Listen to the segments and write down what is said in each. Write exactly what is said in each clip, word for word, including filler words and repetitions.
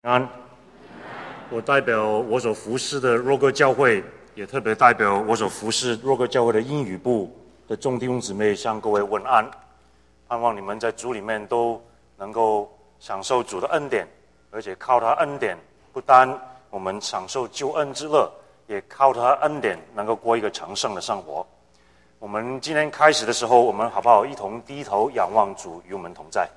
安，我代表我所服侍的若哥教会，也特别代表我所服侍若哥教会的英语部的众弟兄姊妹向各位问安，盼望你们在主里面都能够享受主的恩典，而且靠他恩典，不单我们享受救恩之乐，也靠他恩典能够过一个成圣的生活。我们今天开始的时候，我们好不好一同低头仰望主与我们同在。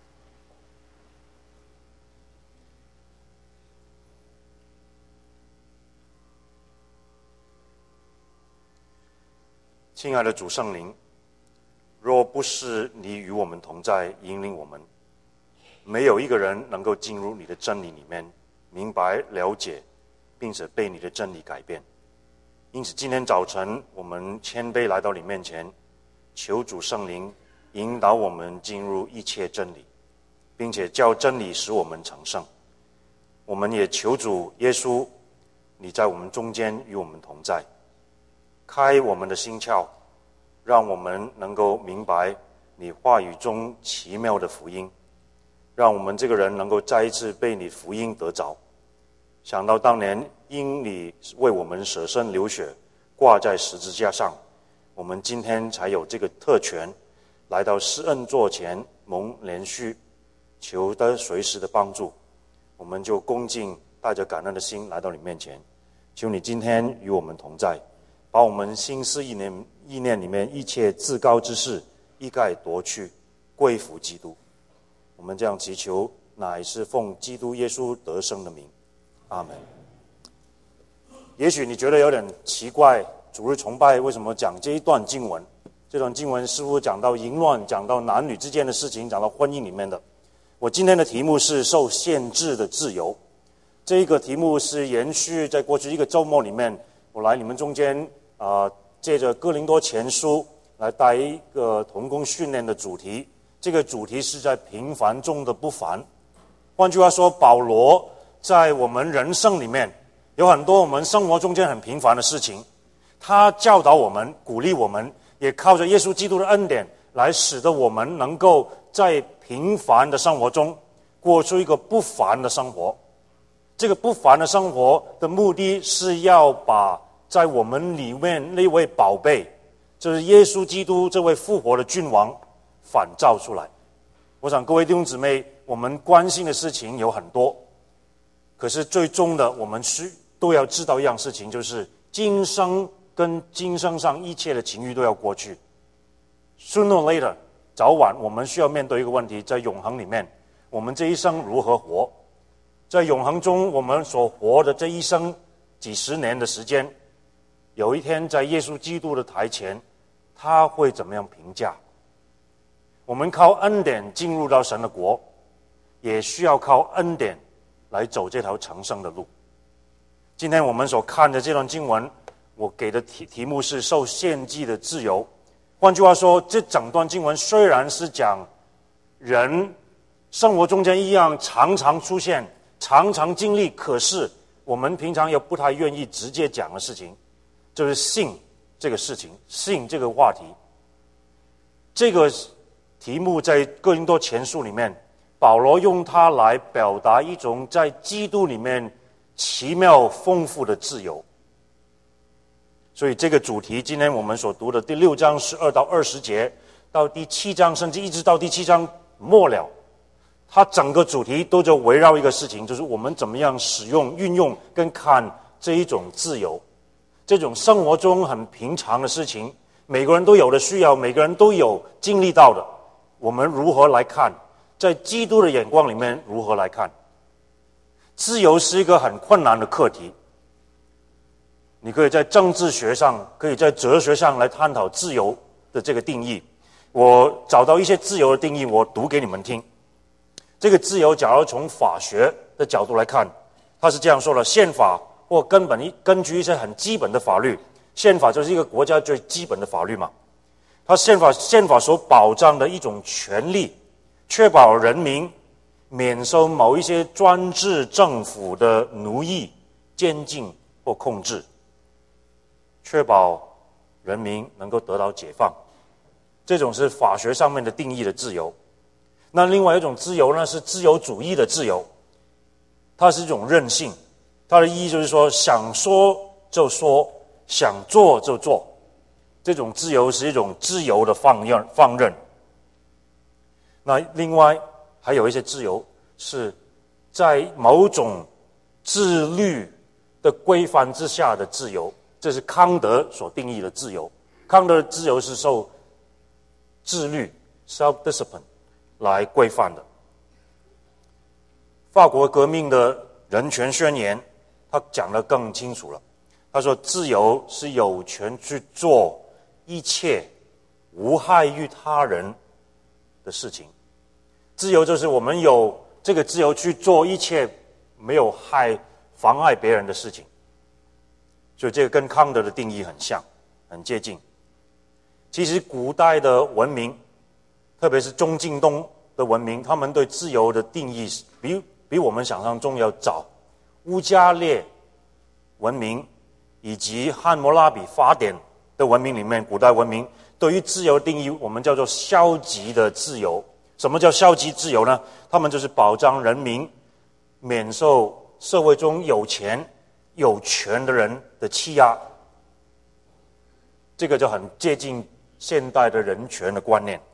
亲爱的主圣灵，若不是你与我们同在，引领我们，没有一个人能够进入你的真理里面，明白了解，并且被你的真理改变。因此今天早晨我们谦卑来到你面前，求主圣灵引导我们进入一切真理，并且叫真理使我们成圣。我们也求主耶稣，你在我们中间与我们同在，开我们的心窍，让我们能够明白你话语中奇妙的福音，让我们这个人能够再一次被你福音得着。想到当年因你为我们舍身流血，挂在十字架上，我们今天才有这个特权来到施恩座前蒙连续，求得随时的帮助。我们就恭敬带着感恩的心来到你面前，求你今天与我们同在，把我们心思意念意念里面一切自高之事一概夺去，归服基督。我们这样祈求，乃是奉基督耶稣得胜的名，阿门。也许你觉得有点奇怪，主日崇拜为什么讲这一段经文？这段经文似乎讲到淫乱，讲到男女之间的事情，讲到婚姻里面的。我今天的题目是受限制的自由。这一个题目是延续在过去一个周末里面，我来你们中间啊、呃，借着哥林多前书来带一个同工训练的主题。这个主题是在平凡中的不凡。换句话说，保罗在我们人生里面有很多我们生活中间很平凡的事情，他教导我们，鼓励我们，也靠着耶稣基督的恩典来使得我们能够在平凡的生活中过出一个不凡的生活。这个不凡的生活的目的是要把在我们里面那位宝贝，就是耶稣基督这位复活的君王反照出来。我想各位弟兄姊妹，我们关心的事情有很多，可是最终的我们是都要知道一样事情，就是今生跟今生上一切的情欲都要过去。 Sooner or later， 早晚我们需要面对一个问题，在永恒里面我们这一生如何活。在永恒中我们所活的这一生几十年的时间，有一天在耶稣基督的台前，他会怎么样评价？我们靠恩典进入到神的国，也需要靠恩典来走这条成圣的路。今天我们所看的这段经文，我给的题题目是受献祭的自由。换句话说，这整段经文虽然是讲人生活中间一样常常出现，常常经历，可是我们平常也不太愿意直接讲的事情，就是性这个事情，性这个话题。这个题目在哥林多前书里面，保罗用它来表达一种在基督里面奇妙丰富的自由。所以这个主题，今天我们所读的第六章十二到二十节，到第七章，甚至一直到第七章末了，它整个主题都就围绕一个事情，就是我们怎么样使用、运用跟看这一种自由，这种生活中很平常的事情，每个人都有的需要，每个人都有经历到的，我们如何来看？在基督的眼光里面如何来看？自由是一个很困难的课题。你可以在政治学上，可以在哲学上来探讨自由的这个定义。我找到一些自由的定义，我读给你们听。这个自由，假如从法学的角度来看，他是这样说的：宪法或根本一根据一些很基本的法律，宪法就是一个国家最基本的法律嘛。它宪法宪法所保障的一种权利，确保人民免受某一些专制政府的奴役、监禁或控制，确保人民能够得到解放。这种是法学上面的定义的自由。那另外一种自由呢，是自由主义的自由。 它是一种任性，它的意义就是说想说就说，想做就做。这种自由是一种自由的放任放任。那另外还有一些自由是在某种自律的规范之下的自由，这是康德所定义的自由。康德的自由是受自律 self-discipline 来规范的。法国革命的人权宣言他讲得更清楚了，他说自由是有权去做一切无害于他人的事情。自由就是我们有这个自由去做一切没有害妨碍别人的事情，所以这个跟康德的定义很像，很接近。其实古代的文明，特别是中近东的文明，他们对自由的定义比比我们想象中要早。乌加列文明以及汉谟拉比法典的文明里面，古代文明对于自由的定义我们叫做消极的自由。什么叫消极自由呢？他们就是保障人民免受社会中有钱有权的人的欺压，这个就很接近现代的人权的观念。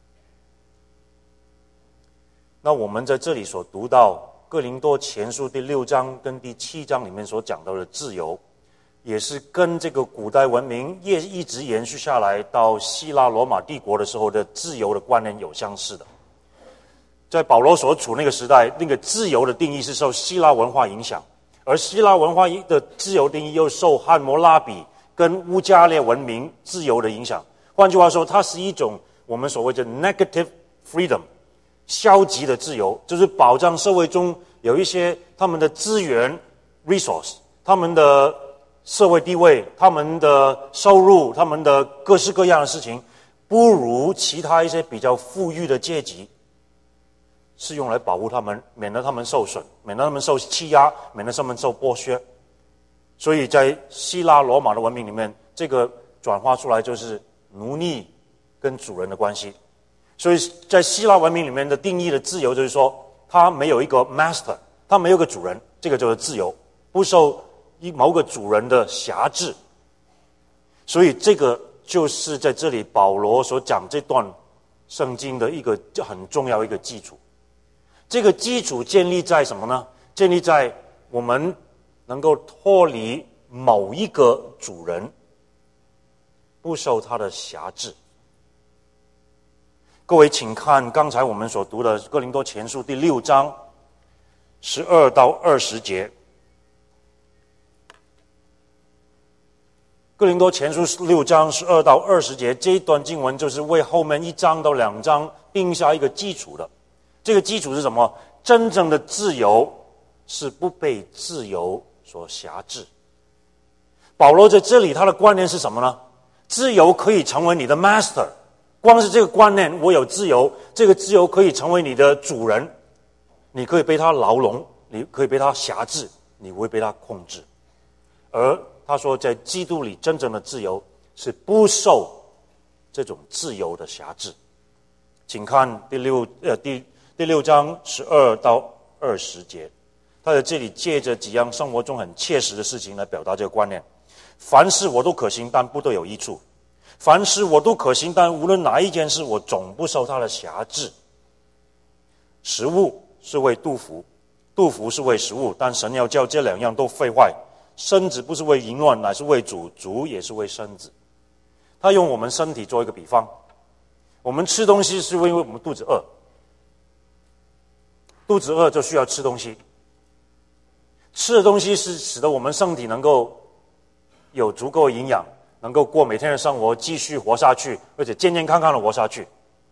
那我们在这里所读到哥林多前书第六章跟第七章里面所讲到的自由，也是跟这个古代文明也一直延续下来到希腊罗马帝国的时候的自由的观念有相似的。在保罗所处那个时代，那个自由的定义是受希腊文化影响，而希腊文化的自由定义又受汉谟拉比跟乌加列文明自由的影响。换句话说，它是一种我们所谓的 negative freedom， 消极的自由，就是保障社会中有一些他们的资源 resource， 他们的社会地位，他们的收入，他们的各式各样的事情不如其他一些比较富裕的阶级，是用来保护他们，免得他们受损，免得他们受欺压，免得他们受剥削。所以在希腊罗马的文明里面，这个转化出来就是奴隶跟主人的关系。所以在希腊文明里面的定义的自由就是说，他没有一个 master， 他没有一个主人，这个就是自由，不受某个主人的辖制。所以这个就是在这里保罗所讲这段圣经的一个很重要一个基础。这个基础建立在什么呢？建立在我们能够脱离某一个主人，不受他的辖制。各位请看刚才我们所读的哥林多前书第六章十二到二十节。哥林多前书六章十二到二十节，这一段经文就是为后面一章到两章定下一个基础的。这个基础是什么？真正的自由是不被自由所辖制。保罗在这里他的观念是什么呢？自由可以成为你的 master， 光是这个观念，我有自由，这个自由可以成为你的主人，你可以被他牢笼，你可以被他辖制，你不会被他控制。而他说在基督里真正的自由是不受这种自由的辖制。请看第六呃第第六章十二到二十节，他在这里借着几样生活中很切实的事情来表达这个观念。凡事我都可行，但不都有益处；凡事我都可行，但无论哪一件事，我总不受他的辖制。食物是为肚腹，肚腹是为食物，但神要叫这两样都废坏。身子不是为淫乱，乃是为主；主也是为身子。他用我们身体做一个比方，我们吃东西是因为我们肚子饿，肚子饿就需要吃东西，吃的东西是使得我们身体能够有足够的营养，能够过每天的生活，继续活下去，而且健健康康的活下去。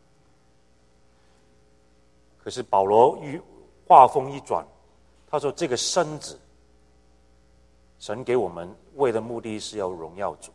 可是保罗话锋一转，他说这个身子神给我们为的目的是要荣耀主。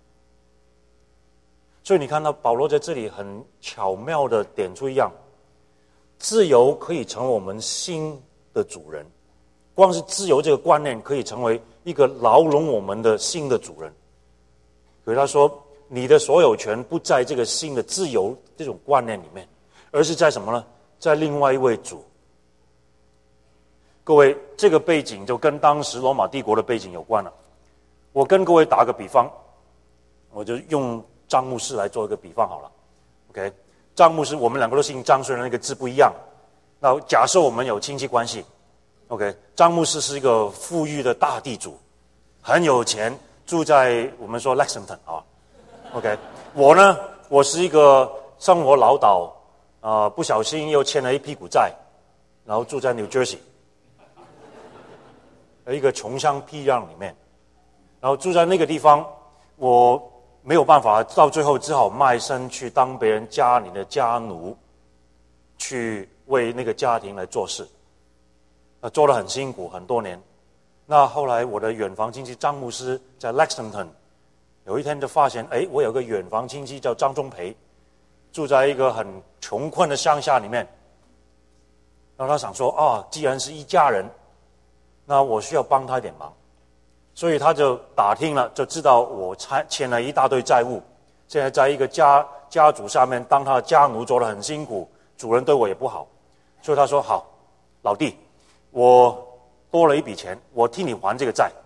所以你看到保罗在这里很巧妙的点出一样，自由可以成为我们心的主人，光是自由这个观念可以成为一个牢笼我们的心的主人。可是他说你的所有权不在这个心的自由这种观念里面，而是在什么呢？在另外一位主。 各位，这个背景就跟当时罗马帝国的背景有关了。我跟各位打个比方，我就用张牧师来做一个比方好了。OK， 张牧师，我们两个都姓张，虽然那个字不一样。那假设我们有亲戚关系 ，OK， 张牧师是一个富裕的大地主，很有钱，住在我们说 Lexington 啊 ，OK， 我呢，我是一个生活潦倒，啊、呃，不小心又欠了一屁股债，然后住在 New Jersey。一个穷乡僻壤里面，然后住在那个地方，我没有办法，到最后只好卖身去当别人家里的家奴，去为那个家庭来做事，啊，做得很辛苦很多年。那后来我的远房亲戚张牧师在 Lexington， 有一天就发现，哎，我有个远房亲戚叫张忠培，住在一个很穷困的乡下里面。然后他想说，啊，既然是一家人，那我需要帮他一点忙，所以他就打听了，就知道我欠了一大堆债务，现在在一个家家主下面当他的家奴做得很辛苦，主人对我也不好，所以他说好，老弟，我多了一笔钱，我替你还这个债。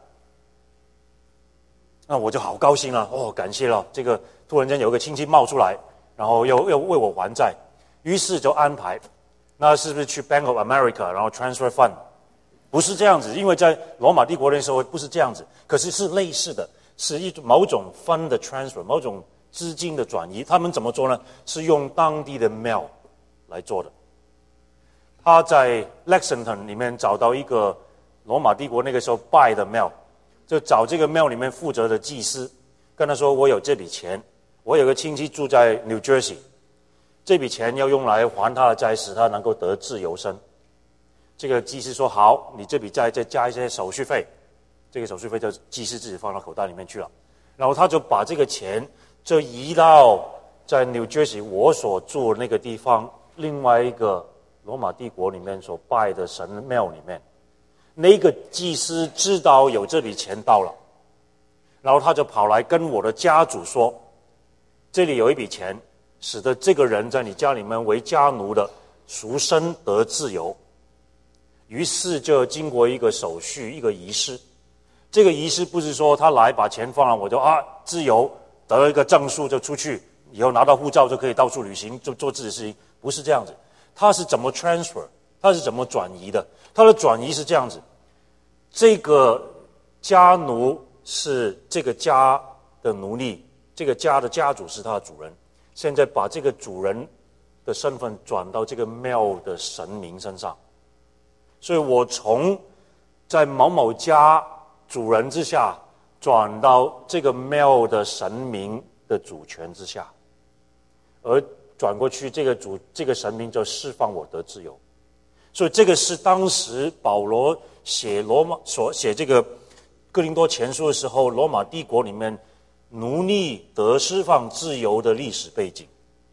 那我就好高兴了，哦，感谢了，这个突然间有一个亲戚冒出来，然后又又为我还债，于是就安排，那是不是去 Bank of America， 然后 transfer fund？不是这样子，因为在罗马帝国那时候不是这样子，可是是类似的，是一种某种 fund 的 transfer， 某种资金的转移。他们怎么做呢？是用当地的庙来做的。他在 Lexington 里面找到一个罗马帝国那个时候拜的庙，就找这个庙里面负责的祭司，跟他说：“我有这笔钱，我有个亲戚住在 New Jersey， 这笔钱要用来还他的债，使他能够得自由身。”这个祭司说好，你这笔债再加一些手续费，这个手续费就祭司自己放到口袋里面去了。然后他就把这个钱就移到在 New Jersey 我所住的那个地方另外一个罗马帝国里面所拜的神庙里面。那个祭司知道有这笔钱到了，然后他就跑来跟我的家主说，这里有一笔钱，使得这个人在你家里面为家奴的赎身得自由。于是就经过一个手续，一个仪式。这个仪式不是说他来把钱放了，我就啊自由得了一个证书就出去，以后拿到护照就可以到处旅行，就做自己的事情，不是这样子。他是怎么 transfer？ 他是怎么转移的？他的转移是这样子：这个家奴是这个家的奴隶，这个家的家主是他的主人，现在把这个主人的身份转到这个庙的神明身上。所以我从在某某家主人之下转到这个庙的神明的主权之下，而转过去这个主这个神明就释放我得自由。所以这个是当时保罗写罗马所写这个哥林多前书的时候，罗马帝国里面奴隶得释放自由的历史背景。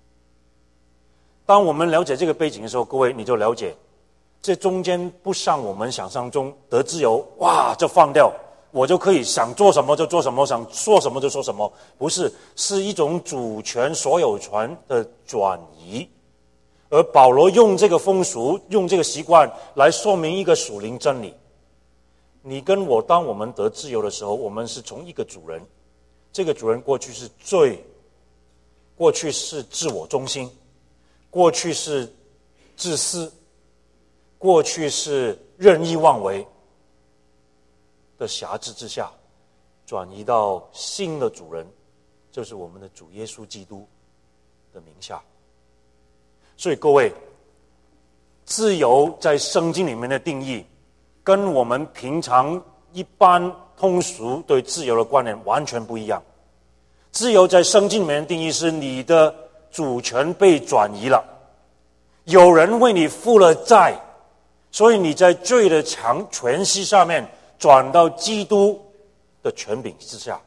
当我们了解这个背景的时候，各位你就了解这中间不像我们想象中得自由，哇，就放掉，我就可以想做什么就做什么，想说什么就说什么。不是，是一种主权所有权的转移。而保罗用这个风俗，用这个习惯来说明一个属灵真理。你跟我，当我们得自由的时候，我们是从一个主人，这个主人过去是罪，过去是自我中心，过去是自私，过去是任意妄为的辖制之下，转移到新的主人，就是我们的主耶稣基督的名下。所以各位，自由在圣经里面的定义，跟我们平常一般通俗对自由的观念完全不一样。自由在圣经里面的定义是你的主权被转移了，有人为你付了债，所以你在罪的强权势下面转到基督的权柄之下。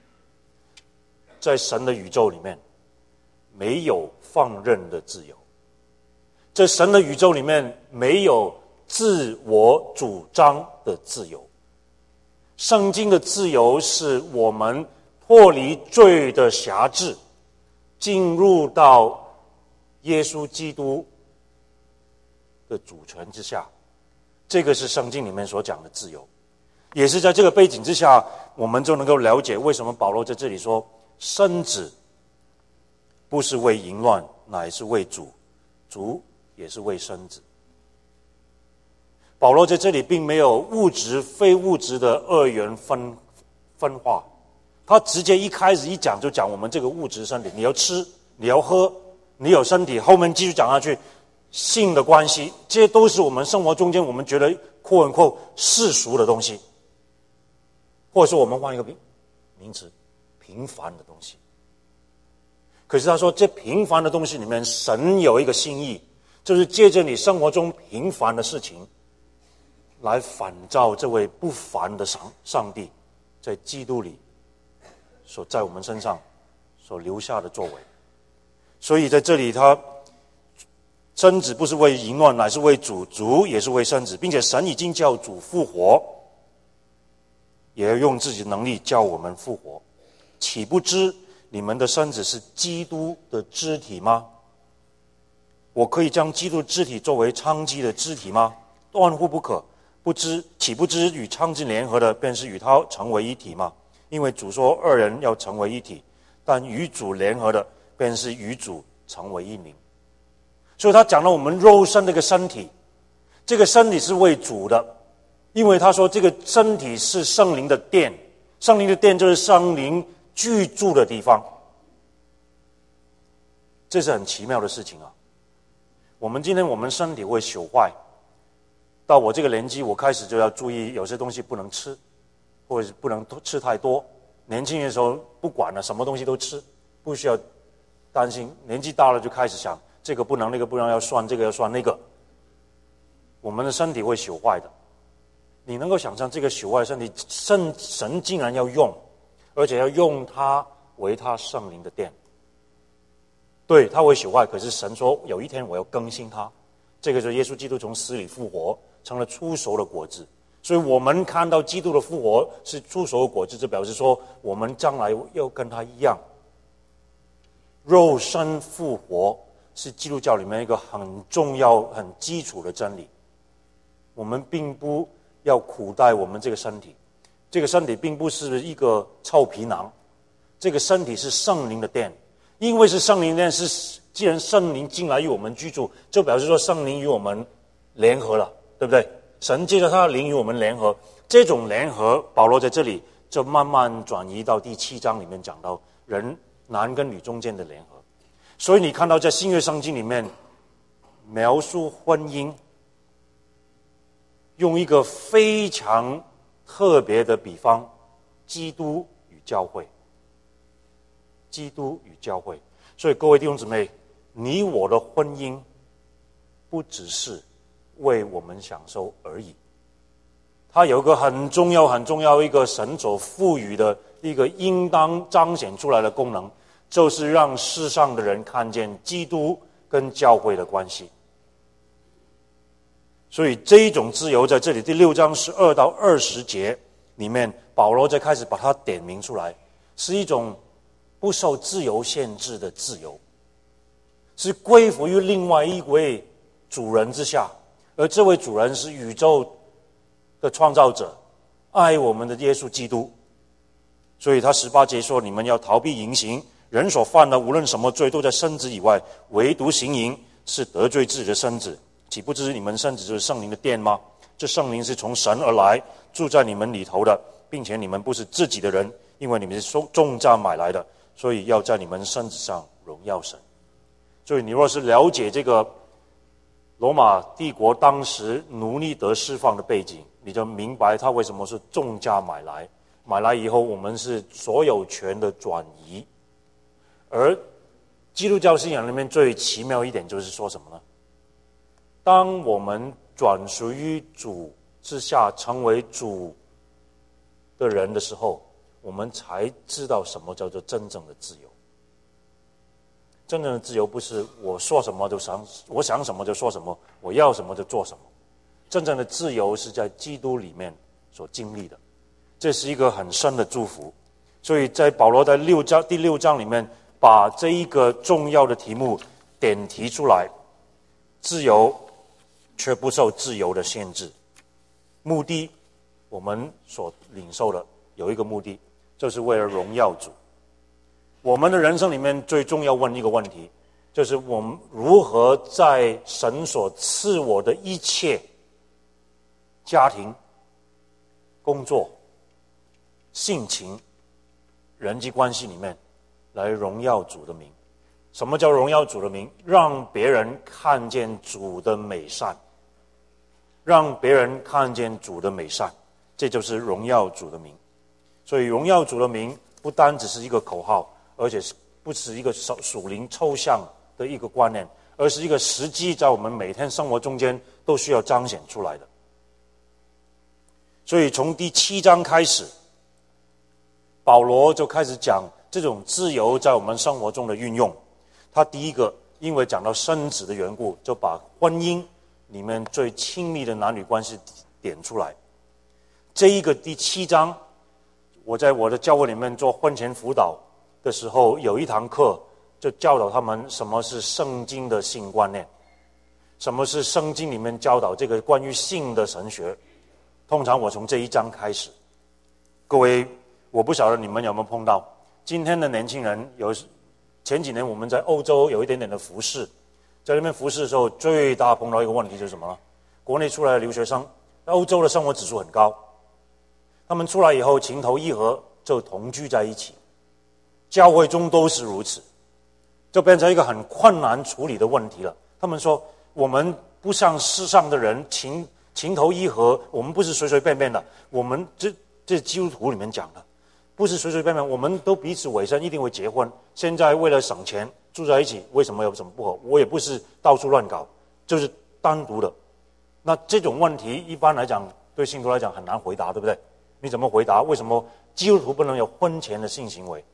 在神的宇宙里面没有放任的自由，在神的宇宙里面没有自我主张的自由。圣经的自由是我们脱离罪的辖制，进入到耶稣基督的主权之下， 这个是圣经里面所讲的自由，也是在这个背景之下，我们就能够了解为什么保罗在这里说，身子不是为淫乱，乃是为主，主也是为身子。保罗在这里并没有物质非物质的二元分分化，他直接一开始一讲就讲我们这个物质身体，你要吃，你要喝，你有身体，后面继续讲下去，性的关系，这些都是我们生活中间我们觉得quote unquote世俗的东西，或者说我们换一个名词，平凡的东西。可是他说，这平凡的东西里面，神有一个心意，就是借着你生活中平凡的事情，来反照这位不凡的上上帝在基督里所在我们身上所留下的作为。所以在这里他身子不是为淫乱，乃是为主，主也是为身子，并且神已经叫主复活，也要用自己的能力叫我们复活。岂不知你们的身子是基督的肢体吗？我可以将基督的肢体作为娼妓的肢体吗？断乎不可。不知岂不知与娼妓联合的，便是与他成为一体吗？因为主说二人要成为一体，但与主联合的，便是与主成为一灵。所以他讲了我们肉身这个身体，这个身体是为主的，因为他说这个身体是圣灵的殿，圣灵的殿就是圣灵居住的地方。这是很奇妙的事情啊！我们今天我们身体会朽坏，到我这个年纪，我开始就要注意有些东西不能吃，或者是不能吃太多。年轻的时候不管了，什么东西都吃，不需要担心。年纪大了就开始想这个不能，那个不能，要算这个要算那个。我们的身体会朽坏的，你能够想象这个朽坏的身体，神神竟然要用，而且要用它为他圣灵的殿。对，它会朽坏，可是神说有一天我要更新它。这个就是耶稣基督从死里复活，成了初熟的果子。所以我们看到基督的复活是初熟的果子，这表示说我们将来要跟他一样。肉身复活是基督教里面一个很重要很基础的真理。我们并不要苦待我们这个身体，这个身体并不是一个臭皮囊，这个身体是圣灵的殿。因为是圣灵的殿，是既然圣灵进来与我们居住，就表示说圣灵与我们联合了，对不对？神借着他的灵与我们联合，这种联合保罗在这里就慢慢转移到第七章里面讲到人男跟女中间的联合。所以你看到在新约圣经里面描述婚姻，用一个非常特别的比方，基督与教会，基督与教会。所以各位弟兄姊妹，你我的婚姻不只是为我们享受而已，它有一个很重要很重要一个神所赋予的一个应当彰显出来的功能，就是让世上的人看见基督跟教会的关系。所以这一种自由在这里第六章十二到二十节里面，保罗才开始把它点明出来，是一种不受自由限制的自由，是归服于另外一位主人之下，而这位主人是宇宙的创造者，爱我们的耶稣基督。所以他十八节说，你们要逃避淫行，人所犯的无论什么罪都在身子以外，唯独行淫是得罪自己的身子。岂不知你们身子就是圣灵的殿吗？这圣灵是从神而来，住在你们里头的，并且你们不是自己的人，因为你们是重价买来的，所以要在你们身子上荣耀神。所以你若是了解这个罗马帝国当时奴隶得释放的背景，你就明白他为什么是重价买来，买来以后我们是所有权的转移。而基督教信仰里面最奇妙一点就是说什么呢？当我们转属于主之下，成为主的人的时候，我们才知道什么叫做真正的自由。真正的自由不是我说什么就想，我想什么就说什么，我要什么就做什么。真正的自由是在基督里面所经历的，这是一个很深的祝福。所以在保罗在六章第六章里面，把这一个重要的题目点提出来：自由却不受自由的限制。 目的，我们所领受的有一个目的，就是为了荣耀主。我们的人生里面最重要问一个问题，就是我们如何在神所赐我的一切家庭、工作、性情、人际关系里面来荣耀主的名。什么叫荣耀主的名？让别人看见主的美善，让别人看见主的美善，这就是荣耀主的名。所以荣耀主的名不单只是一个口号，而且不是一个属灵抽象的一个观念，而是一个实际在我们每天生活中间都需要彰显出来的。所以从第七章开始，保罗就开始讲这种自由在我们生活中的运用。他第一个因为讲到生子的缘故，就把婚姻里面最亲密的男女关系点出来。这一个第七章，我在我的教会里面做婚前辅导的时候，有一堂课就教导他们什么是圣经的性观念，什么是圣经里面教导这个关于性的神学。通常我从这一章开始。各位，我不晓得你们有没有碰到，今天的年轻人有前几年我们在欧洲有一点点的服侍，在那边服侍的时候，最大碰到一个问题就是什么呢？国内出来的留学生，欧洲的生活指数很高，他们出来以后情投意合就同居在一起，教会中都是如此，就变成一个很困难处理的问题了。他们说，我们不像世上的人情情投意合，我们不是随随便便的，我们这这基督徒里面讲的不是随随便便，我们都彼此委身，一定会结婚。现在为了省钱住在一起，为什么有什么不合？我也不是到处乱搞，就是单独的。那这种问题一般来讲对信徒来讲很难回答，对不对？你怎么回答？为什么基督徒不能有婚前的性行为？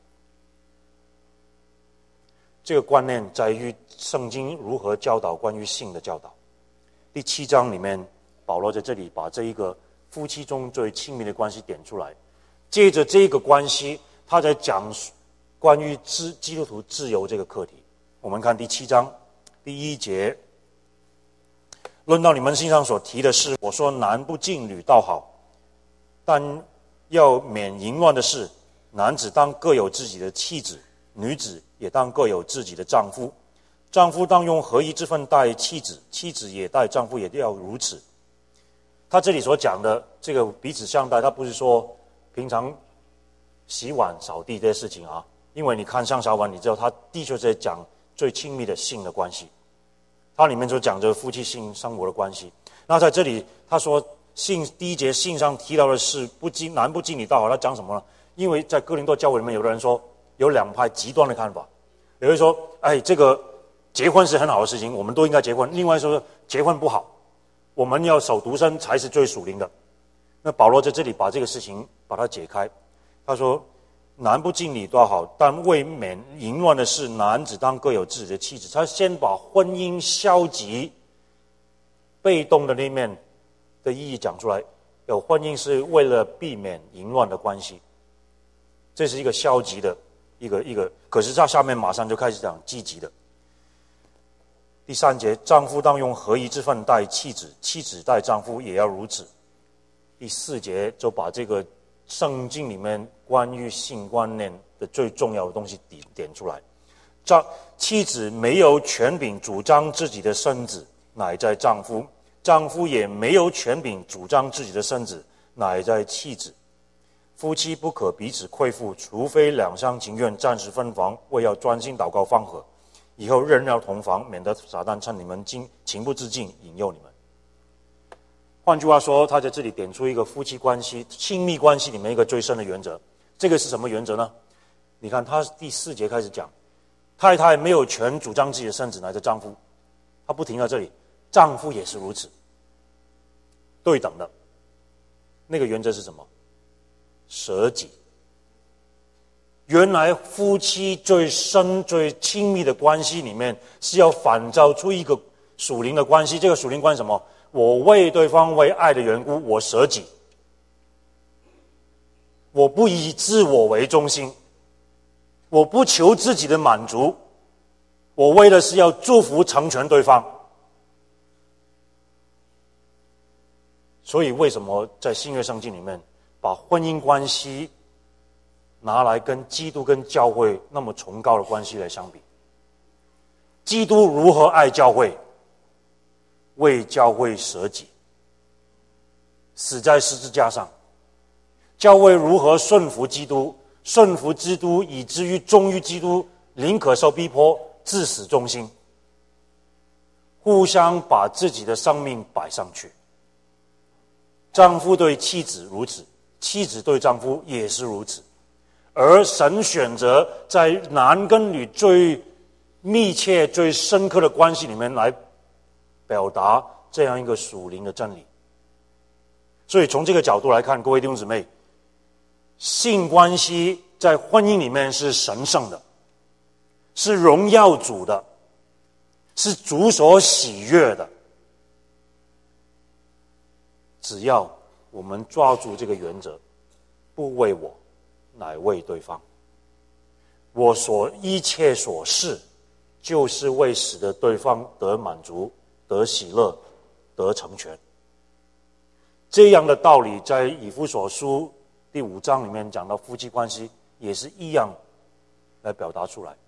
这个观念在于圣经如何教导关于性的教导。第七章里面，保罗在这里把这一个夫妻中最亲密的关系点出来。接着这个关系，他在讲关于基督徒自由这个课题。我们看第七章第一节，论到你们信上所提的事，我说男不近女倒好，但要免淫乱的事。男子当各有自己的妻子，女子也当各有自己的丈夫。丈夫当用合一之分待妻子，妻子也待丈夫也要如此。他这里所讲的这个彼此相待，他不是说平常洗碗扫地这些事情啊，因为你看上下文，你知道他的确在讲最亲密的性的关系，它里面就讲着夫妻性生活的关系。那在这里他说性第一节性上提到的是不敬男不敬女倒好，他讲什么呢？因为在哥林多教会里面，有的人说有两派极端的看法，有人说哎，这个结婚是很好的事情，我们都应该结婚；另外说结婚不好，我们要守独身才是最属灵的。那保罗在这里把这个事情把它解开，他说男不近女倒好，但为免淫乱的事，男子当各有自己的妻子。他先把婚姻消极被动的那面的意义讲出来，有婚姻是为了避免淫乱的关系，这是一个消极的一个一个，可是他下面马上就开始讲积极的。第三节，丈夫当用合一之分待妻子，妻子待丈夫也要如此。第四节就把这个圣经里面关于性观念的最重要的东西点点出来。丈妻子没有权柄主张自己的身子，乃在丈夫；丈夫也没有权柄主张自己的身子，乃在妻子。夫妻不可彼此亏负，除非两厢情愿，暂时分房，为要专心祷告方和。以后仍要同房，免得撒旦趁你们情不自禁引诱你们。换句话说，他在这里点出一个夫妻关系、亲密关系里面一个最深的原则。这个是什么原则呢？你看他第四节开始讲，太太没有权主张自己的身子，乃在丈夫。他不停在这里，丈夫也是如此，对等的。那个原则是什么？舍己。原来夫妻最深最亲密的关系里面，是要反照出一个属灵的关系。这个属灵关系什么？我为对方为爱的缘故，我舍己，我不以自我为中心，我不求自己的满足，我为的是要祝福成全对方。 所以为什么在新约圣经里面把婚姻关系拿来跟基督跟教会那么崇高的关系来相比？基督如何爱教会，为教会舍己，死在十字架上。教会如何顺服基督，顺服基督以至于忠于基督，宁可受逼迫，至死忠心，互相把自己的生命摆上去。丈夫对妻子如此，妻子对丈夫也是如此。而神选择在男跟女最密切最深刻的关系里面来表达这样一个属灵的真理。所以从这个角度来看，各位弟兄姊妹，性关系在婚姻里面是神圣的，是荣耀主的，是主所喜悦的。只要我们抓住这个原则，不为我，乃为对方。我所一切所事，就是为使得对方得满足、得喜乐、得成全。这样的道理在以弗所书第五章里面讲到夫妻关系也是一样来表达出来。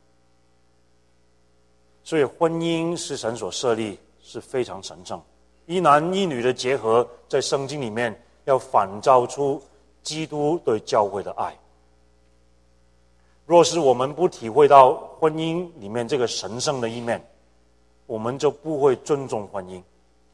所以婚姻是神所设立，是非常神圣。一男一女的结合在圣经里面要反照出基督对教会的爱。若是我们不体会到婚姻里面这个神圣的一面，我们就不会尊重婚姻。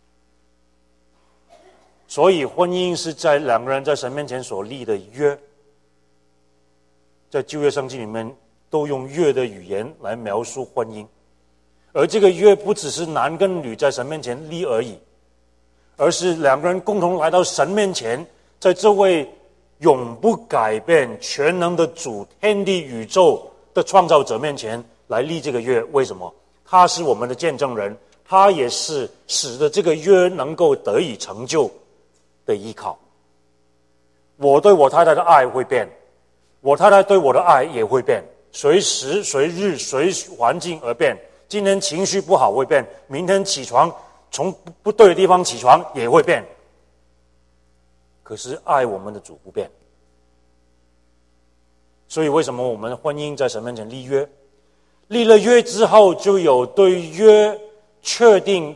所以婚姻是在两个人在神面前所立的约，在旧约圣经里面都用约的语言来描述婚姻。而这个约不只是男跟女在神面前立而已，而是两个人共同来到神面前，在这位永不改变全能的主，天地宇宙的创造者面前来立这个约。为什么？他是我们的见证人，他也是使得这个约能够得以成就的依靠。我对我太太的爱会变，我太太对我的爱也会变，随时随日随环境而变。今天情绪不好会变，明天起床从不对的地方起床也会变。可是爱我们的主不变。所以为什么我们婚姻在神面前立约？立了约之后，就有对约确定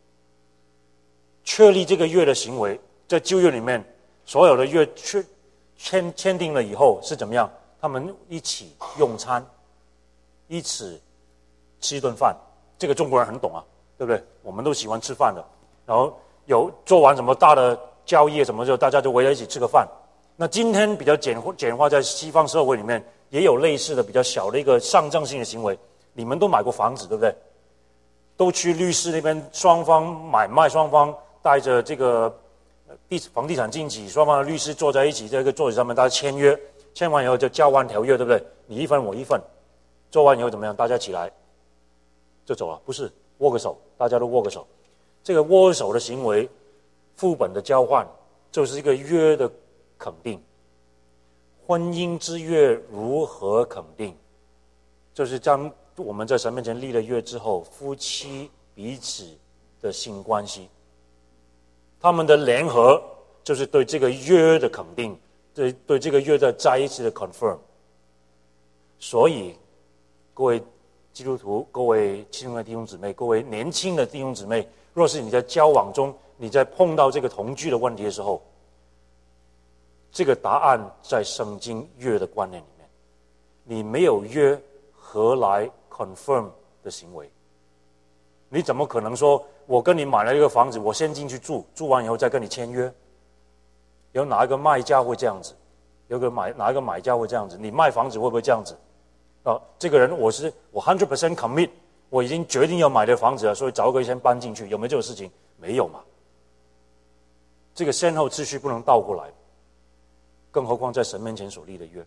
确立这个约的行为。在旧约里面，所有的约确签签订了以后是怎么样？他们一起用餐，一起吃一顿饭。这个中国人很懂啊，对不对？我们都喜欢吃饭的。然后有做完什么大的交易什么，就大家就围在一起吃个饭。那今天比较简化简化，在西方社会里面也有类似的比较小的一个象征性的行为。你们都买过房子，对不对？都去律师那边，双方买卖双方带着这个地房地产经纪，双方的律师坐在一起，在一个桌子上面，大家签约，签完以后就交换条约，对不对？你一份我一份，做完以后怎么样？大家起来就走了，不是握个手，大家都握个手。这个握手的行为，副本的交换，就是一个约的肯定。婚姻之约如何肯定？就是将我们在神面前立了约之后，夫妻彼此的性关系，他们的联合就是对这个约的肯定，对对这个约的再一次的 confirm。所以，各位基督徒，各位亲爱的弟兄姊妹，各位年轻的弟兄姊妹，若是你在交往中，你在碰到这个同居的问题的时候，这个答案在圣经约的观念里面。你没有约，何来 confirm 的行为？你怎么可能说我跟你买了一个房子，我先进去住，住完以后再跟你签约？有哪一个卖家会这样子？有个买哪一个买家会这样子？你卖房子会不会这样子？啊，这个人我是我 百分之百 commit， 我已经决定要买的房子了，所以找一个先搬进去，有没有这种事情？没有嘛。这个先后次序不能倒过来，更何况在神面前所立的约。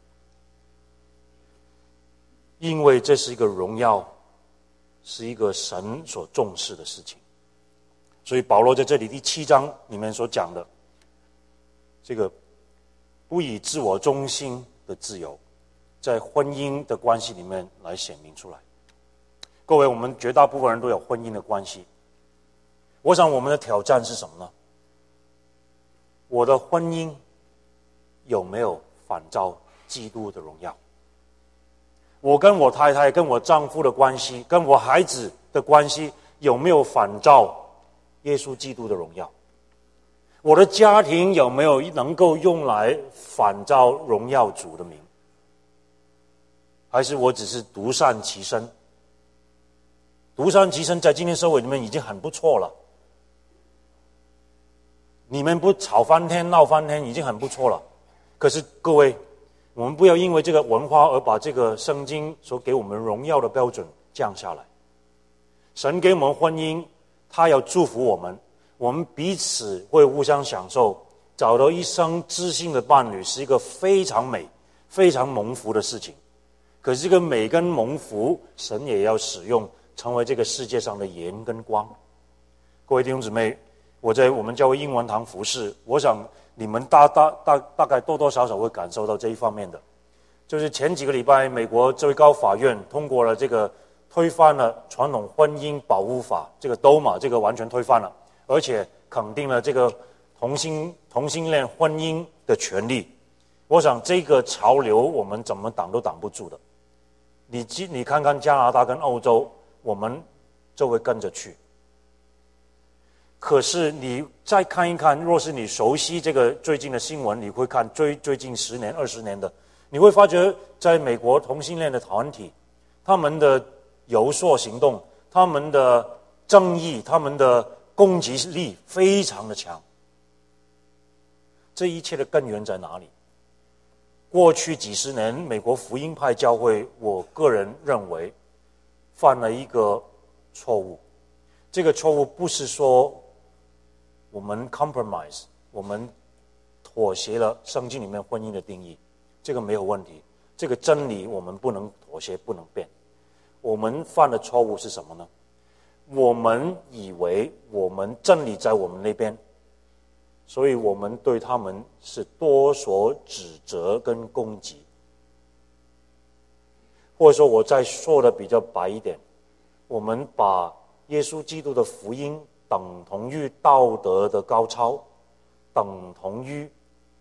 因为这是一个荣耀，是一个神所重视的事情，所以保罗在这里第七章里面所讲的这个不以自我中心的自由，在婚姻的关系里面来显明出来。各位，我们绝大部分人都有婚姻的关系，我想我们的挑战是什么呢？ 我的婚姻有没有反照基督的荣耀？我跟我太太、跟我丈夫的关系、跟我孩子的关系有没有反照耶稣基督的荣耀？我的家庭有没有能够用来反照荣耀主的名？还是我只是独善其身？独善其身在今天社会里面已经很不错了，你们不吵翻天闹翻天已经很不错了。可是各位，我们不要因为这个文化而把这个圣经所给我们荣耀的标准降下来。神给我们婚姻，他要祝福我们，我们彼此会互相享受，找到一生知心的伴侣是一个非常美非常蒙福的事情。可是这个美跟蒙福，神也要使用，成为这个世界上的盐跟光。各位弟兄姊妹，我在我们教会英文堂服侍，我想你们大大大大概多多少少会感受到这一方面的。就是前几个礼拜，美国最高法院通过了这个推翻了传统婚姻保护法，这个 D O M A 这个完全推翻了，而且肯定了这个同性同性恋婚姻的权利。我想这个潮流我们怎么挡都挡不住的。你你看看加拿大跟欧洲，我们就会跟着去。可是你再看一看，若是你熟悉这个最近的新闻，你会看最最近十年、二十年的，你会发觉在美国同性恋的团体，他们的游说行动、他们的正义、他们的攻击力非常的强。这一切的根源在哪里？过去几十年，美国福音派教会，我个人认为犯了一个错误。这个错误不是说我们 compromise， 我们妥协了圣经里面婚姻的定义，这个没有问题。这个真理我们不能妥协，不能变。我们犯的错误是什么呢？我们以为我们真理在我们那边，所以我们对他们是多所指责跟攻击。或者说我再说的比较白一点，我们把耶稣基督的福音等同于道德的高超，等同于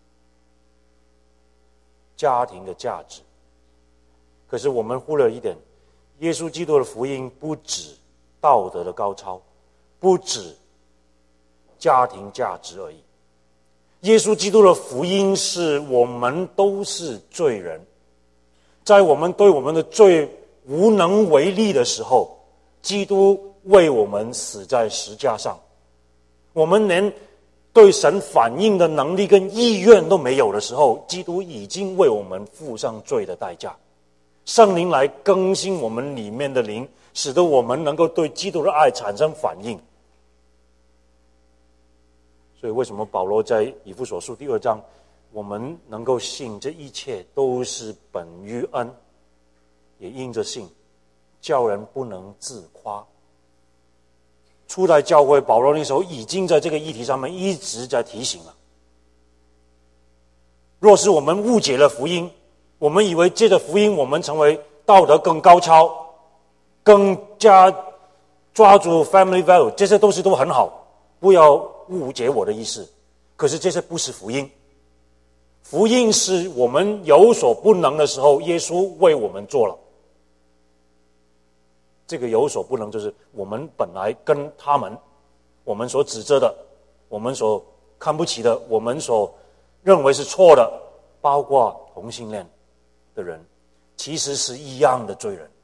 家庭的价值。可是我们忽略一点，耶稣基督的福音不止道德的高超，不止家庭价值而已。耶稣基督的福音是我们都是罪人，在我们对我们的罪无能为力的时候，基督为我们死在十架上。我们连对神反应的能力跟意愿都没有的时候，基督已经为我们付上罪的代价。圣灵来更新我们里面的灵，使得我们能够对基督的爱产生反应。所以为什么保罗在以弗所书第二章，我们能够信这一切都是本于恩，也因着信，叫人不能自夸。初代教会保罗那时候已经在这个议题上面一直在提醒了。若是我们误解了福音，我们以为借着福音我们成为道德更高超，更加抓住 family value， 这些东西都很好，不要误解我的意思。可是这些不是福音。福音是我们有所不能的时候，耶稣为我们做了。这个有所不能，就是我们本来跟他们，我们所指责的，我们所看不起的，我们所认为是错的，包括同性恋的人，其实是一样的罪人。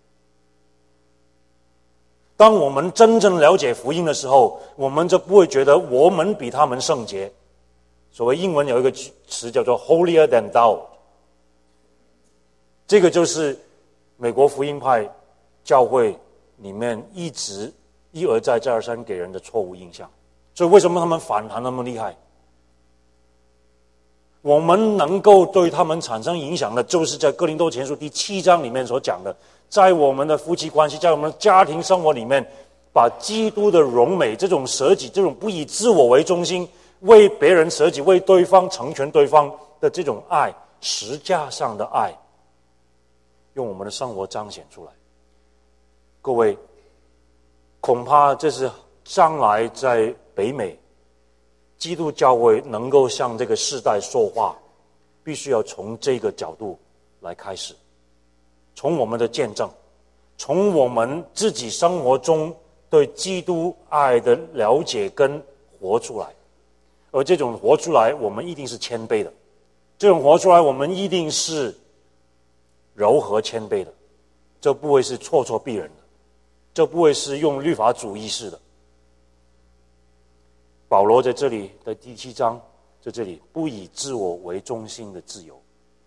当我们真正了解福音的时候，我们就不会觉得我们比他们圣洁。所谓英文有一个词叫做 holier than thou， 这个就是美国福音派教会里面一直一而再再而三给人的错误印象。所以为什么他们反弹那么厉害？我们能够对他们产生影响的，就是在哥林多前书第七章里面所讲的，在我们的夫妻关系，在我们的家庭生活里面，把基督的荣美，这种舍己，这种不以自我为中心，为别人舍己，为对方成全对方的这种爱，实价上的爱，用我们的生活彰显出来。各位，恐怕这是将来在北美基督教会能够向这个世代说话，必须要从这个角度来开始，从我们的见证，从我们自己生活中对基督爱的了解跟活出来。而这种活出来，我们一定是谦卑的，这种活出来，我们一定是柔和谦卑的，这不会是咄咄逼人的，这不会是用律法主义式的。保罗在这里的第七章，在这里不以自我为中心的自由。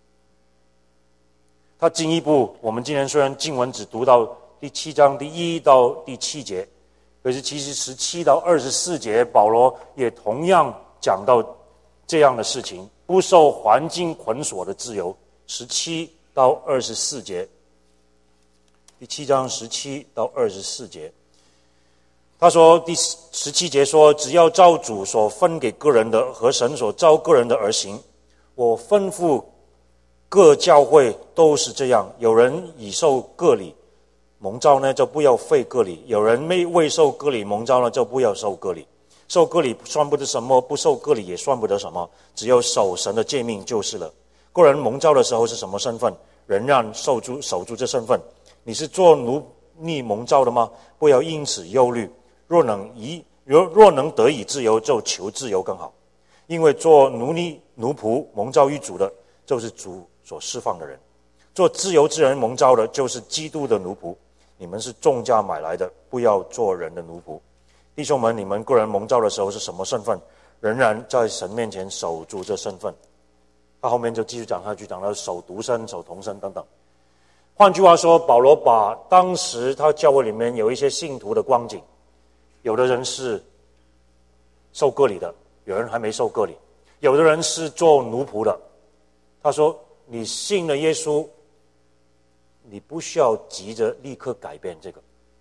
他进一步，我们今天虽然经文只读到第七章第一到第七节，可是其实十七到二十四节，保罗也同样讲到这样的事情，不受环境捆锁的自由。十七到二十四节，第七章十七到二十四节，他说第十七节说，只要照主所分给个人的和神所召个人的而行。我吩咐各教会都是这样，有人已受割礼蒙召呢，就不要废割礼；有人没未受割礼蒙召呢，就不要受割礼。受割礼算不得什么，不受割礼也算不得什么，只有守神的诫命就是了。个人蒙召的时候是什么身份，仍然守住守住这身份。你是做奴隶蒙召的吗？不要因此忧虑。若能以若若能得以自由，就求自由更好。因为做奴隶奴仆蒙召于主的，就是主所释放的人；做自由之人蒙召的，就是基督的奴仆。你们是重价买来的，不要做人的奴仆。弟兄们，你们个人蒙召的时候是什么身份，仍然在神面前守住这身份。他后面就继续讲下去，讲到守独身、守同身等等。换句话说，保罗把当时他教会里面有一些信徒的光景，有的人是受割礼的，有人还没受割礼，有的人是做奴仆的。他说，你信了耶稣，你不需要急着立刻改变这个。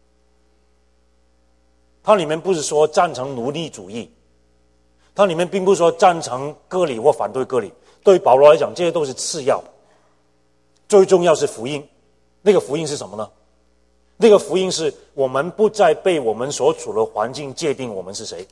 它里面不是说赞成奴隶主义，它里面并不是说赞成割礼或反对割礼。对保罗来讲，这些都是次要，最重要是福音。那个福音是什么呢？那个福音是我们不再被我们所处的环境界定我们是谁。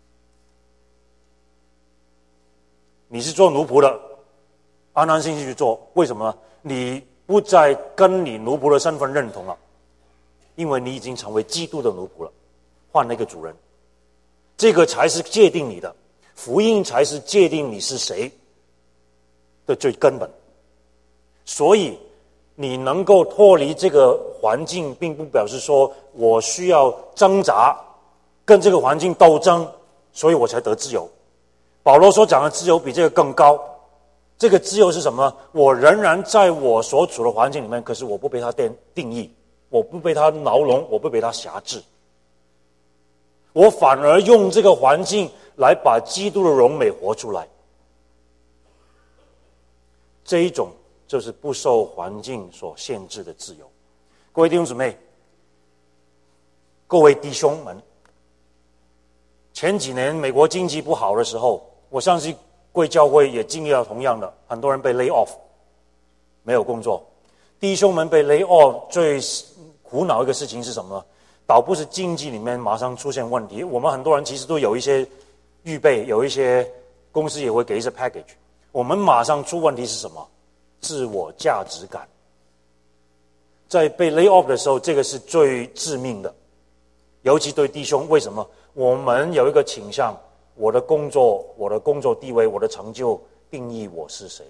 你是做奴仆的，安安心心去做，为什么呢？你不再跟你奴仆的身份认同了，因为你已经成为基督的奴仆了，换了一个主人。这个才是界定你的，福音才是界定你是谁的最根本。所以你能够脱离这个环境，并不表示说我需要挣扎跟这个环境斗争，所以我才得自由。保罗所讲的自由比这个更高。这个自由是什么呢？我仍然在我所处的环境里面，可是我不被它定义，我不被它牢笼，我不被它辖制，我反而用这个环境来把基督的荣美活出来。这一种就是不受环境所限制的自由。各位弟兄姊妹，各位弟兄们，前几年美国经济不好的时候，我相信贵教会也经历了同样的，很多人被 lay off， 没有工作。弟兄们被 lay off 最苦恼一个事情是什么呢？倒不是经济里面马上出现问题，我们很多人其实都有一些预备，有一些公司也会给一些 package。我们马上出问题是什么？自我价值感。在被 lay off 的时候，这个是最致命的，尤其对弟兄。为什么？我们有一个倾向，我的工作、我的工作地位、我的成就定义我是谁。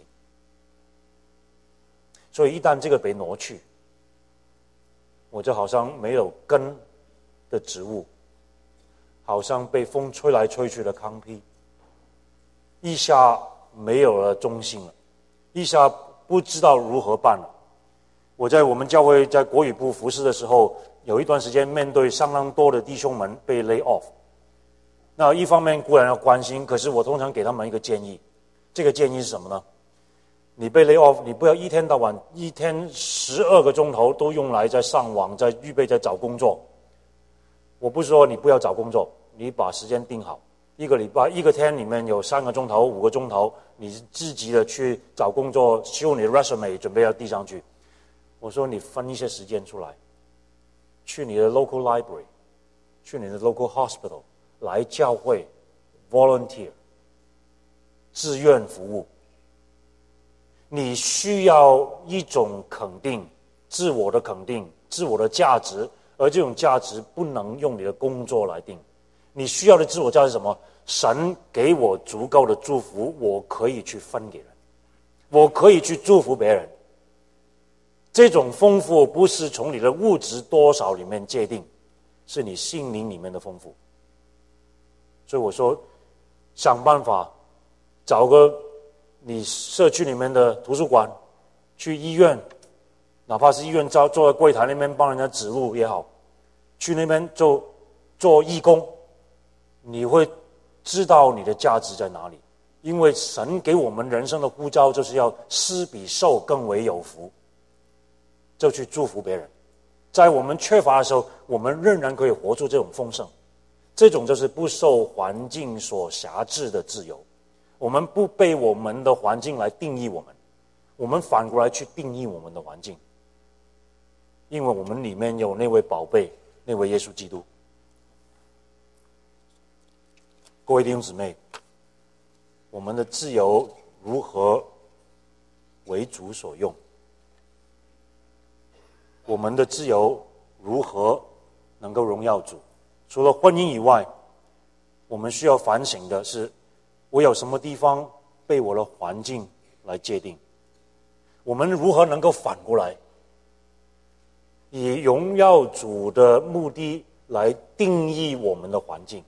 所以一旦这个被挪去，我就好像没有根的植物，好像被风吹来吹去的糠秕，一下没有了中心了，一下不知道如何办了。我在我们教会在国语部服侍的时候，有一段时间面对相当多的弟兄们被 lay off。那一方面固然要关心，可是我通常给他们一个建议，这个建议是什么呢？你被 lay off， 你不要一天到晚一天十二个钟头都用来在上网，在预备在找工作。我不是说你不要找工作，你把时间定好，一个礼拜一个天里面有三个钟头、五个钟头，你是积极的去找工作，修你的 resume， 准备要递上去。我说你分一些时间出来，去你的 local library， 去你的 local hospital， 来教会 volunteer， 自愿服务。你需要一种肯定，自我的肯定，自我的价值，而这种价值不能用你的工作来定。你需要的自我价值是什么？神给我足够的祝福，我可以去分给人，我可以去祝福别人。这种丰富不是从你的物质多少里面界定，是你心灵里面的丰富。所以我说，想办法找个你社区里面的图书馆，去医院，哪怕是医院坐坐在柜台那边帮人家指路也好，去那边做做义工，你会知道你的价值在哪里。因为神给我们人生的呼召就是要施比受更为有福，就去祝福别人。在我们缺乏的时候，我们仍然可以活出这种丰盛，这种就是不受环境所辖制的自由。我们不被我们的环境来定义我们，我们反过来去定义我们的环境，因为我们里面有那位宝贝，那位耶稣基督。各位弟兄姊妹，我们的自由如何为主所用？我们的自由如何能够荣耀主？除了婚姻以外，我们需要反省的是，我有什么地方被我的环境来界定？我们如何能够反过来，以荣耀主的目的来定义我们的环境？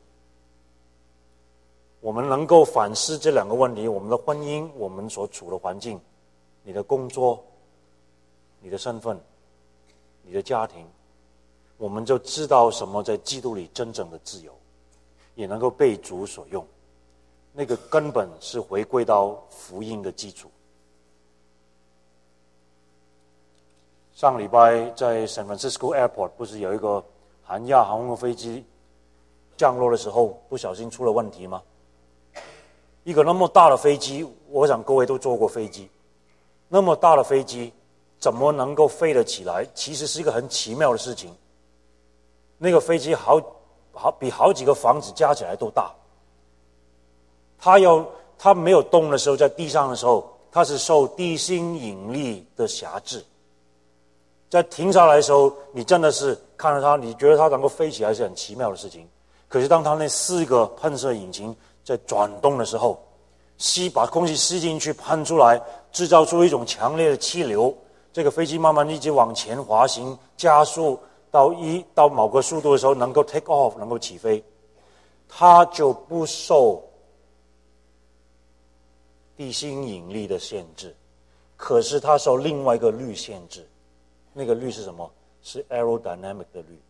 我们能够反思这两个问题：我们的婚姻，我们所处的环境，你的工作，你的身份，你的家庭，我们就知道什么在基督里真正的自由，也能够被主所用。那个根本是回归到福音的基础。上礼拜在 San Francisco Airport 不是有一个韩亚航空的飞机降落的时候不小心出了问题吗？一个那么大的飞机，我想各位都坐过飞机，那么大的飞机怎么能够飞得起来？其实是一个很奇妙的事情。那个飞机好好比好几个房子加起来都大。它要它没有动的时候，在地上的时候，它是受地心引力的辖制。在停下来的时候，你真的是看着它，你觉得它能够飞起来是很奇妙的事情。可是当它那四个喷射引擎在转动的时候，吸把空气吸进去，喷出来，制造出一种强烈的气流。这个飞机慢慢一直往前滑行，加速到一到某个速度的时候，能够 take off， 能够起飞，它就不受地心引力的限制。可是它受另外一个律限制，那个律是什么？是 aerodynamic 的律。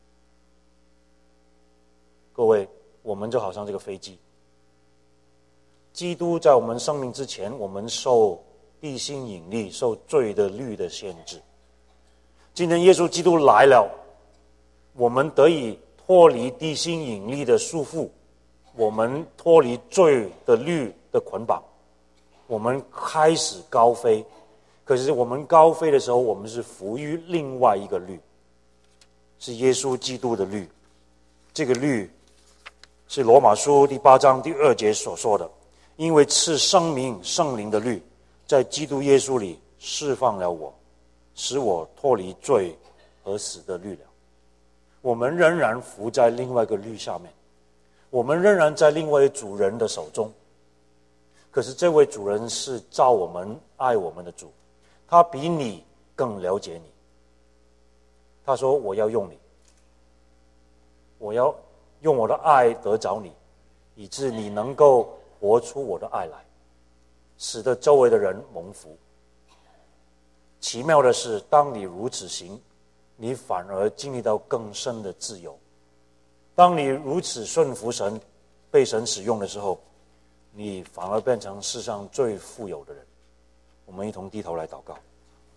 各位，我们就好像这个飞机。基督在我们生命之前，我们受地心引力、受罪的律的限制。今天耶稣基督来了，我们得以脱离地心引力的束缚，我们脱离罪的律的捆绑，我们开始高飞。可是我们高飞的时候，我们是服于另外一个律，是耶稣基督的律。这个律是罗马书第八章第二节所说的，因为赐生命圣灵的律在基督耶稣里释放了我，使我脱离罪和死的律了。我们仍然服在另外一个律下面，我们仍然在另外一个主人的手中。可是这位主人是造我们爱我们的主，他比你更了解你。他说，我要用你，我要用我的爱得着你，以致你能够活出我的爱来，使得周围的人蒙福。奇妙的是，当你如此行，你反而经历到更深的自由。当你如此顺服神，被神使用的时候，你反而变成世上最富有的人。我们一同低头来祷告。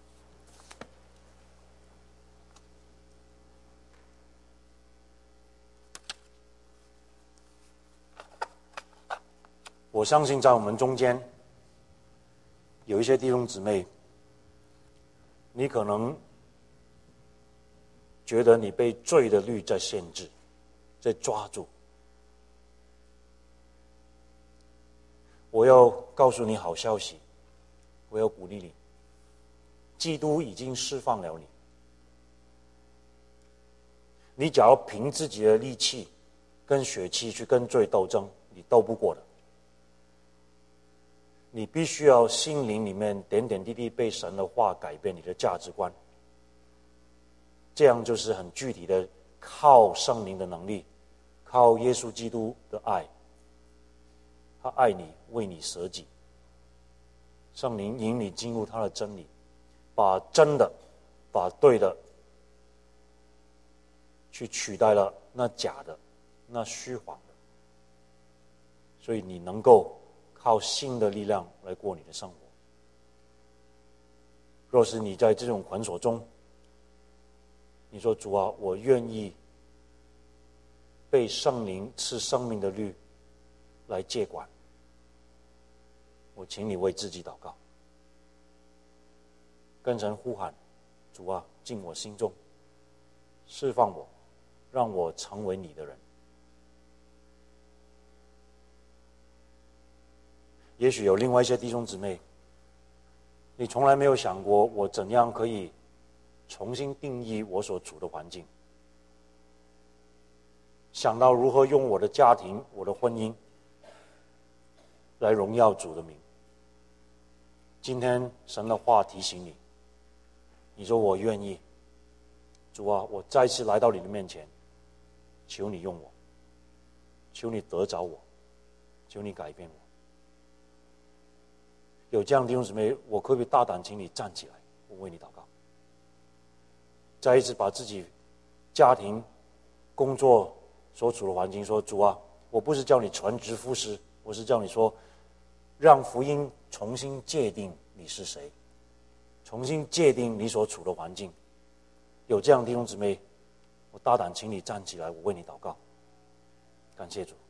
我相信在我们中间有一些弟兄姊妹，你可能觉得你被罪的律在限制，在抓住。 我要告诉你好消息，我要鼓励你，基督已经释放了你。你只要凭自己的力气跟血气去跟罪斗争，你斗不过的。你必须要心灵里面点点滴滴被神的话改变你的价值观，这样就是很具体的靠圣灵的能力，靠耶稣基督的爱，他爱你，为你舍己。圣灵引你进入他的真理，把真的把对的去取代了那假的那虚谎的，所以你能够靠新的力量来过你的生活。若是你在这种捆锁中，你说主啊，我愿意被圣灵赐生命的律来接管，我请你为自己祷告，跟神呼喊，主啊，进我心中，释放我，让我成为你的人。也许有另外一些弟兄姊妹，你从来没有想过我怎样可以重新定义我所处的环境，想到如何用我的家庭、我的婚姻来荣耀主的名。今天神的话提醒你，你说我愿意，主啊，我再次来到你的面前，求你用我，求你得着我，求你改变我。有这样的弟兄姊妹，我可不可以大胆请你站起来，我为你祷告。再一次把自己家庭、工作所处的环境说，主啊，我不是叫你全职服侍，我是叫你说，让福音重新界定你是谁，重新界定你所处的环境。有这样的弟兄姊妹，我大胆请你站起来，我为你祷告。感谢主。